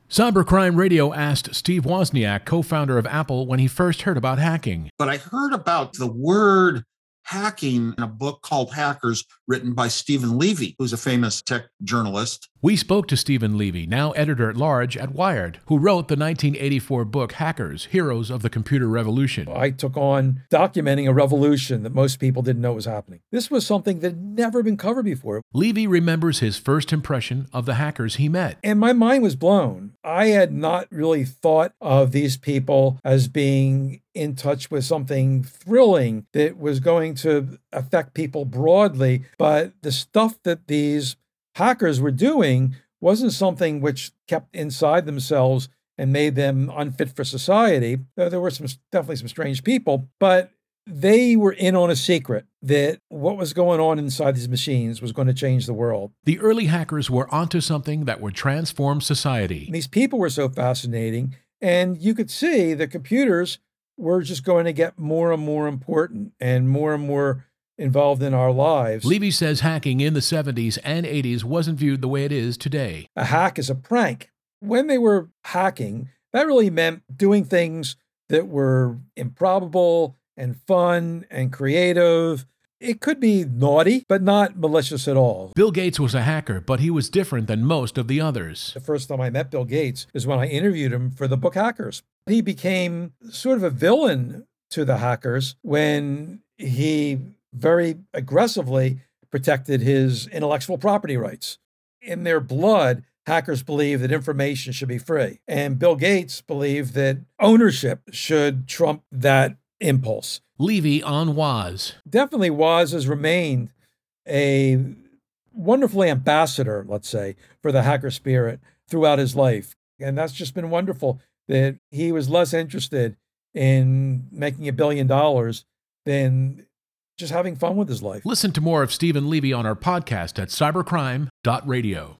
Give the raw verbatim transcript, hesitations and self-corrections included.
Cybercrime Radio asked Steve Wozniak, co-founder of Apple, when he first heard about hacking. But I heard about the word hacking in a book called Hackers, written by Stephen Levy, who's a famous tech journalist. We spoke to Stephen Levy, now editor-at-large at Wired, who wrote the nineteen eighty-four book Hackers, Heroes of the Computer Revolution. I took on documenting a revolution that most people didn't know was happening. This was something that had never been covered before. Levy remembers his first impression of the hackers he met. And my mind was blown. I had not really thought of these people as being in touch with something thrilling that was going to affect people broadly. But the stuff that these hackers were doing wasn't something which kept inside themselves and made them unfit for society. There were some definitely some strange people, but they were in on a secret that what was going on inside these machines was going to change the world. The early hackers were onto something that would transform society. And these people were so fascinating, and you could see the computers were just going to get more and more important and more and more involved in our lives. Levy says hacking in the seventies and eighties wasn't viewed the way it is today. A hack is a prank. When they were hacking, that really meant doing things that were improbable and fun and creative. It could be naughty, but not malicious at all. Bill Gates was a hacker, but he was different than most of the others. The first time I met Bill Gates is when I interviewed him for the book Hackers. He became sort of a villain to the hackers when he very aggressively protected his intellectual property rights. In their blood, hackers believe that information should be free. And Bill Gates believed that ownership should trump that impulse. Levy on Woz. Definitely Woz has remained a wonderful ambassador, let's say, for the hacker spirit throughout his life. And that's just been wonderful that he was less interested in making a billion dollars than just having fun with his life. Listen to more of Stephen Levy on our podcast at cybercrime dot radio.